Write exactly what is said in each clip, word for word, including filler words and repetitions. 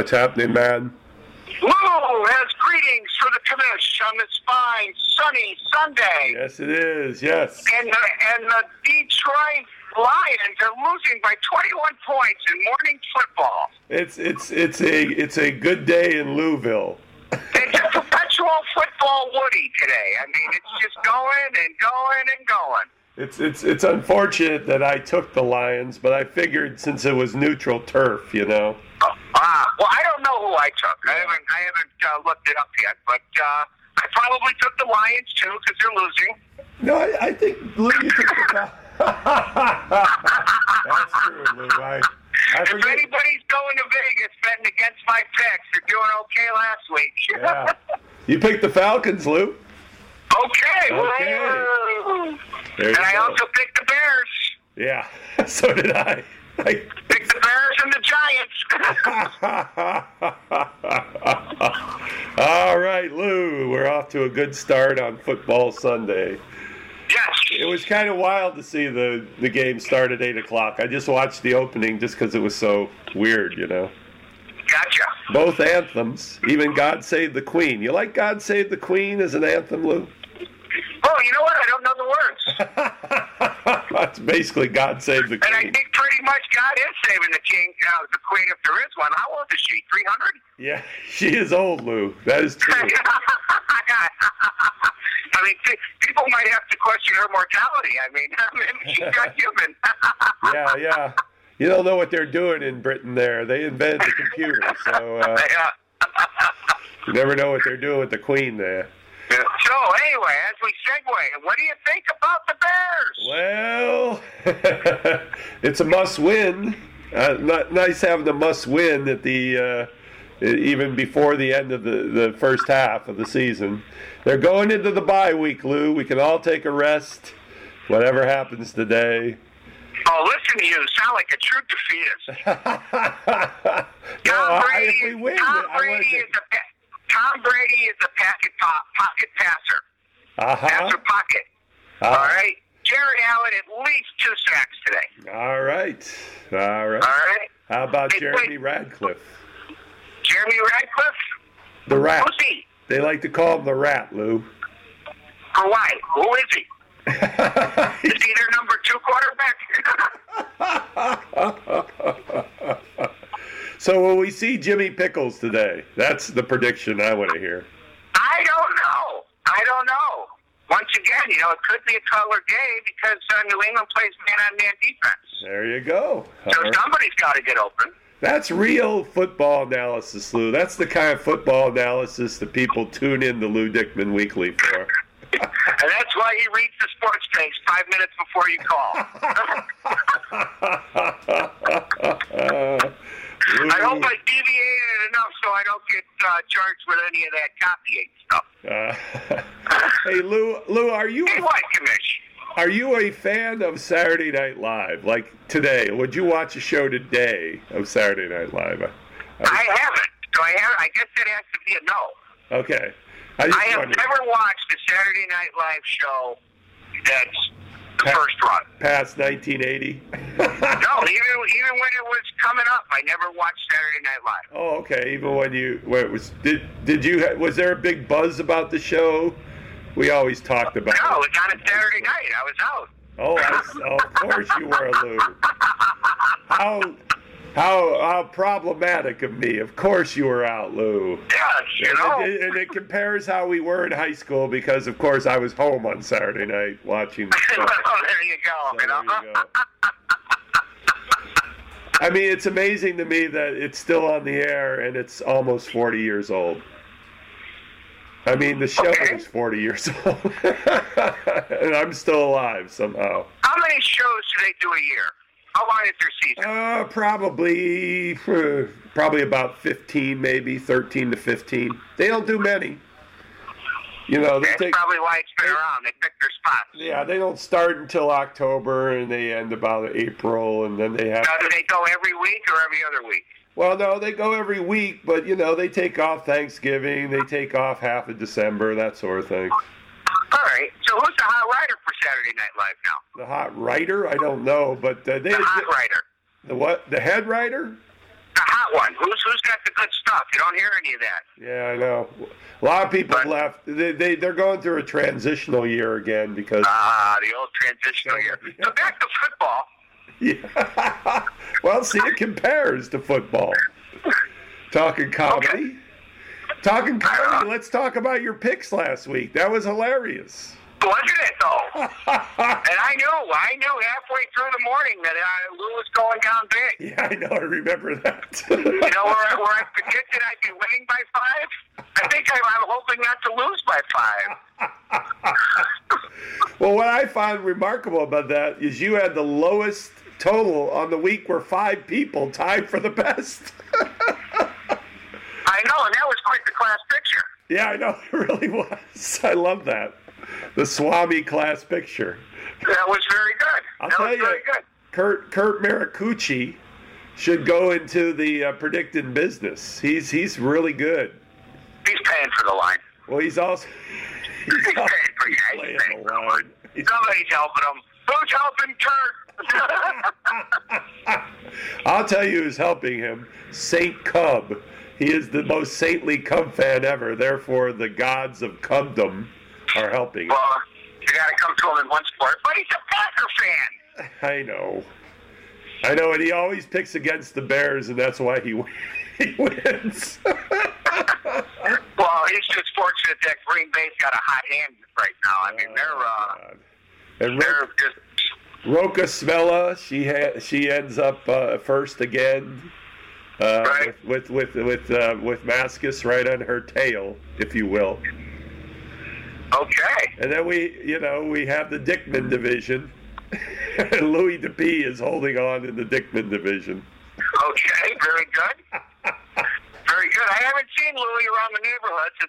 What's happening, man? Lou has greetings for the commish on this fine, sunny Sunday. Yes, it is. Yes. And the, and the Detroit Lions are losing by twenty-one points in morning football. It's it's it's a it's a good day in Louisville. It's a perpetual football Woody today. I mean, it's just going and going and going. It's it's it's unfortunate that I took the Lions, but I figured since it was neutral turf, you know. Oh, ah, well, I don't know who I took. I haven't I haven't uh, looked it up yet, but uh, I probably took the Lions too because they're losing. No, I, I think Lou, you took the. That's true, Lou. I, I if forget. anybody's going to Vegas betting against my picks, they're doing okay last week. Yeah. You picked the Falcons, Lou. Okay. Okay. Well, There and you I go. also picked the Bears. Yeah, so did I. I Picked the Bears and the Giants. All right, Lou, we're off to a good start on Football Sunday. Yes. It was kind of wild to see the, the game start at eight o'clock. I just watched the opening just because it was so weird, you know. Gotcha. Both anthems, even God Save the Queen. You like God Save the Queen as an anthem, Lou? Oh, you know what? I don't know the words. That's basically God Save the And I Queen. think pretty much God is saving the king, uh, the queen, if there is one. How old is she? three hundred? Yeah, she is old, Lou. That is true. I mean, t- people might have to question her mortality. I mean, I mean she's not human. Yeah, yeah. You don't know what they're doing in Britain there. They invented the computer, so uh, Yeah. you never know what they're doing with the Queen there. So, anyway, as we segue, what do you think about the Bears? Well, it's a must-win. Uh, not, nice having the must-win at the uh, even before the end of the, the first half of the season. They're going into the bye week, Lou. We can all take a rest, whatever happens today. Oh, listen to you. You sound like a true defeatist. No, Tom I- Brady, if we win, Tom I wanna Brady take- is a pa- Tom Brady is a pocket pop, pocket passer. Uh-huh. Passer pocket. Uh, All right. Jared Allen at least two sacks today. All right. All right. All right. How about Hey, Jeremy wait. Radcliffe? Jeremy Radcliffe. The Rat. Who's he? They like to call him the Rat, Lou. For why? Who is he? Is he their number two quarterback? So will we see Jimmy Pickles today? That's the prediction I want to hear. I don't know. I don't know. Once again, you know, it could be a color day because uh, New England plays man-on-man defense. There you go. So All right. somebody's got to get open. That's real football analysis, Lou. That's the kind of football analysis that people tune in to Lou Dickman Weekly for. And that's why he reads the sports page five minutes before you call. I hope I deviated enough so I don't get uh, charged with any of that copying stuff. Uh, hey, Lou, Lou, are you Hey, what, Commish? are you a fan of Saturday Night Live? Like today, would you watch a show today of Saturday Night Live? I, I haven't. So I have. I guess it has to be a no. okay. I, just I have wondered, never watched a Saturday Night Live show that's the Pa- first run. past nineteen eighty. No, even even when it was coming up, I never watched Saturday Night Live. Oh, okay. Even when you when it was did did you ha- was there a big buzz about the show? We always talked about No, it. it was on a Saturday night. I was out. Oh, I, oh, of course you were, Lou. How how how problematic of me. Of course you were out, Lou. Yes, you know. And, it, and it compares how we were in high school because, of course, I was home on Saturday night watching the show. Well, there you go. So you know? there you go. I mean, it's amazing to me that it's still on the air and it's almost forty years old. I mean, the show Okay. is forty years old, and I'm still alive somehow. How many shows do they do a year? How long is their season? Uh, probably, uh, probably about fifteen, maybe thirteen to fifteen. They don't do many. You know, they That's take. probably why it's been around. They pick their spots. Yeah, they don't start until October, and they end about April, and then they have. Now, do they go every week or every other week? Well, no, they go every week, but, you know, they take off Thanksgiving, they take off half of December, that sort of thing. All right. So who's the hot writer for Saturday Night Live now? The hot writer? I don't know, but uh, they... The hot writer. The what? The head writer? The hot one. Who's who's got the good stuff. You don't hear any of that. Yeah, I know. A lot of people But- left. They, they, they're going through a transitional year again because... Ah, the old transitional year. So back to football. Yeah. Well, see, it compares to football. Talking comedy. Okay. Talking comedy, let's talk about your picks last week. That was hilarious. Wasn't it, though? And I knew, I knew halfway through the morning that uh, Lou was going down big. Yeah, I know. I remember that. You know, where, I- where I predicted I'd be winning by five? I think I'm, I'm hoping not to lose by five. Well, what I find remarkable about that is you had the lowest total on the week where five people tied for the best. I know, and that was quite the class picture. Yeah, I know. It really was. I love that. The Swami class picture. That was very good. I'll that tell was you, very good. Kurt Kurt Maracucci should go into the uh, predicting business. He's he's really good. He's paying for the line. Well, he's also he's He's also paying for, yeah, he's playing paying the for the line. line. He's- Somebody's helping him. Who's helping Kurt? I'll tell you who's helping him. Saint Cub. He is the most saintly Cub fan ever. Therefore, the gods of Cubdom are helping him. Well, you got to come to him in one sport. But he's a Packer fan. I know. I know, and he always picks against the Bears, and that's why he, he wins. Well, he's just fortunate that Green Bay's got a hot hand right now. I mean, they're uh, and they're Ro- just Roca Smella, she ha- she ends up uh, first again. Uh, Right. with with with with, uh, with Mascus right on her tail, if you will. okay. And then we, you know, we have the Dickman division. Louis DeP is holding on in the Dickman division. Okay, very good. Very good. I haven't seen Louis around the neighborhood since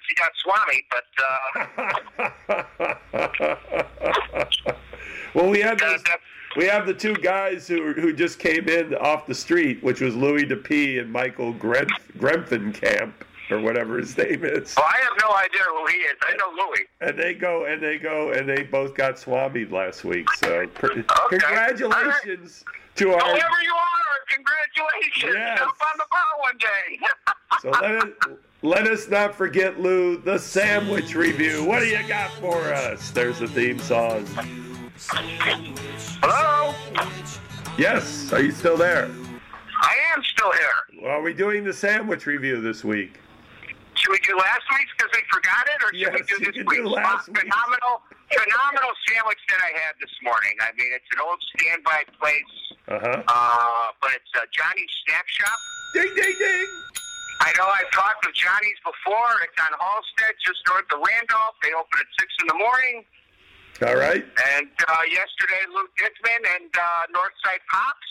he got Swami, but uh, Well, we have that, those, that, we have the two guys who who just came in off the street, which was Louis DeP and Michael Grenf, Grenfenkamp, or whatever his name is. well, I have no idea who he is. I know Louis. And they go and they go and they both got swamied last week. So pr- congratulations to our. Whoever you are, congratulations. Yes. Jump on the ball one day. So let us let us not forget, Lou, the sandwich review. What do you got for us? There's the theme song. Hello? Yes, are you still there? I am still here. Well, are we doing the sandwich review this week? Should we do last week's because we forgot it, or should Yes, we do you this can week's? do last Uh, week's. phenomenal, phenomenal sandwich that I had this morning. I mean, it's an old standby place, Uh-huh. uh, but it's uh, Johnny's Snack Shop. Ding, ding, ding. I know I've talked with Johnny's before. It's on Halstead, just north of Randolph. They open at six in the morning. All right. And uh, yesterday, Luke Dickman and uh, Northside Pops.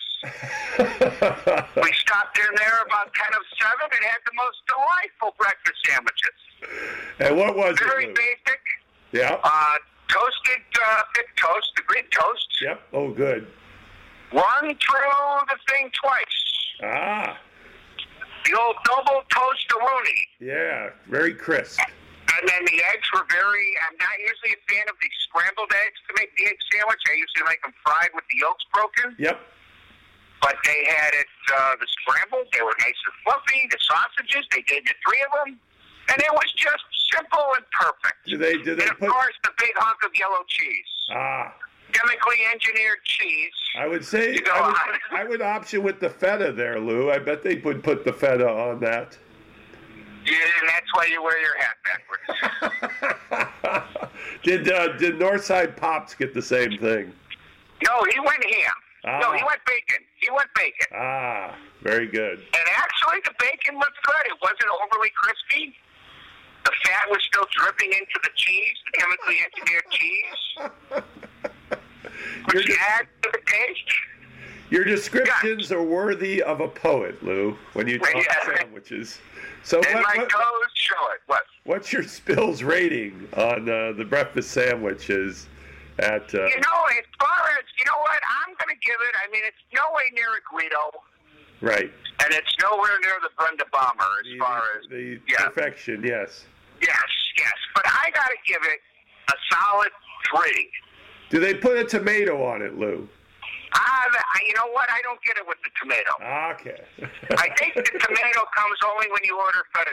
We stopped in there about ten of seven and had the most delightful breakfast sandwiches. And what was Very it, Lou? basic. Yeah. Uh, toasted uh, thick toast, the Greek toast. Yep. Oh, good. Run through the thing twice. Ah. The old double toast-a-rooney. Yeah. Very crisp. And then the eggs were very, I'm not usually a fan of the scrambled eggs to make the egg sandwich. I usually like them fried with the yolks broken. Yep. But they had it, uh, the scrambled. They were nice and fluffy. The sausages, they gave you three of them. And it was just simple and perfect. Do they? Do they And of put? course, the big hunk of yellow cheese. Ah. Chemically engineered cheese. I would say You go I would, on. I would option with the feta there, Lou. I bet they would put the feta on that. Yeah, and that's why you wear your hat backwards. did uh, did Northside Pops get the same thing? No, he went ham. Ah. No, he went bacon. He went bacon. Ah, very good. And actually, the bacon looked good. It wasn't overly crispy. The fat was still dripping into the cheese, the chemically engineered cheese, Your, which adds to the taste. your descriptions are worthy of a poet, Lou, when you talk Yeah. sandwiches. So And what, my what, toes show it. What? what's your Spills rating on uh, the breakfast sandwiches at... Uh, You know, as far as, you know what, I'm going to give it, I mean, it's no way near a Guido, right. and it's nowhere near the Brenda Bomber as The, far as, the yeah. perfection, yes. yes, yes. But I got to give it a solid three. Do they put a tomato on it, Lou? Uh, I, you know what? I don't get it with the tomato. Okay. I think the tomato comes only when you order feta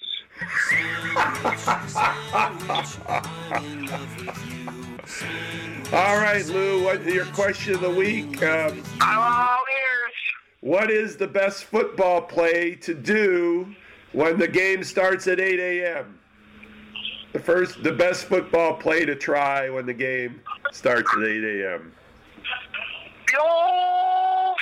cheese. All right, Lou, what your question of the week? Um, I'm all ears. what is the best football play to do when the game starts at eight a.m.? The first, the best football play to try when the game starts at eight a.m. The old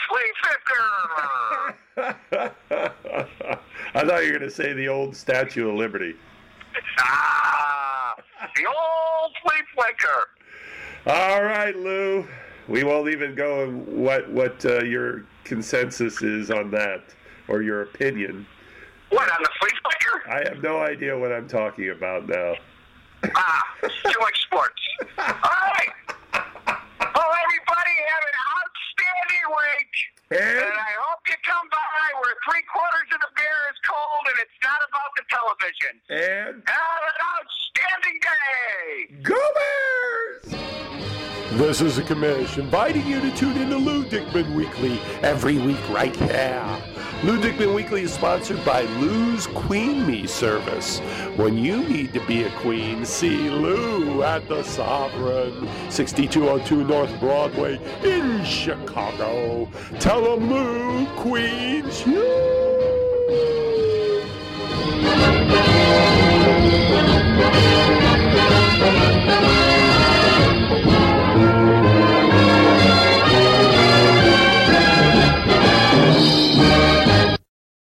flea flicker. I thought you were going to say the old Statue of Liberty. Ah, the old flea flicker. All right, Lou. We won't even go in what what uh, your consensus is on that, or your opinion. What, on the flea flicker? I have no idea what I'm talking about now. Ah, too much sports. All right. Well, everybody, have an outstanding week. And, And I hope you come by where three quarters of the beer is cold and it's not about the television. and Have an outstanding day. Go Bears! This is a commish inviting you to tune in to Lou Dickman Weekly every week right here. Lou Dickman Weekly is sponsored by Lou's Queen Me service. When you need to be a queen, see Lou at the Sovereign, sixty-two oh two North Broadway in Chicago. Tell them Lou Queens you.